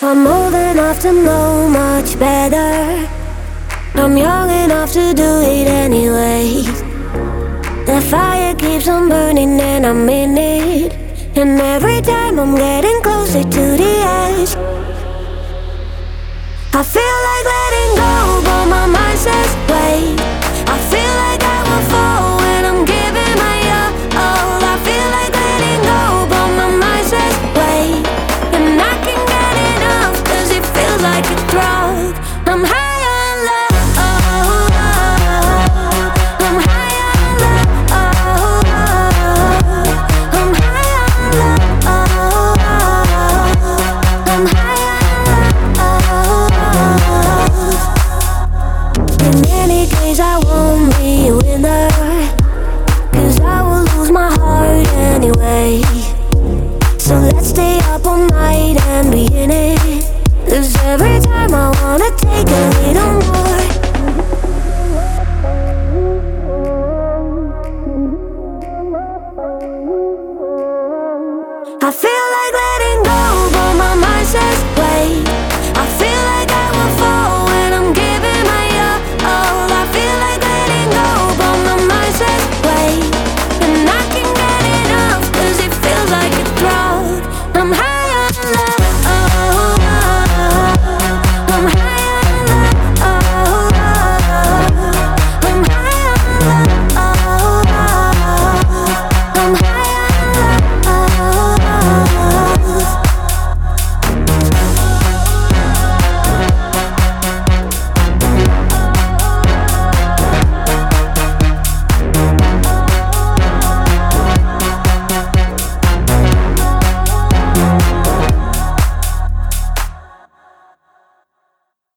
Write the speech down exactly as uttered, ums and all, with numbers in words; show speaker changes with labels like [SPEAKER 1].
[SPEAKER 1] I'm old enough to know much better. I'm young enough to do it anyway. The fire keeps on burning and I'm in it. And every time I'm getting closer to the edge. I feel like letting go, but my mind says wait.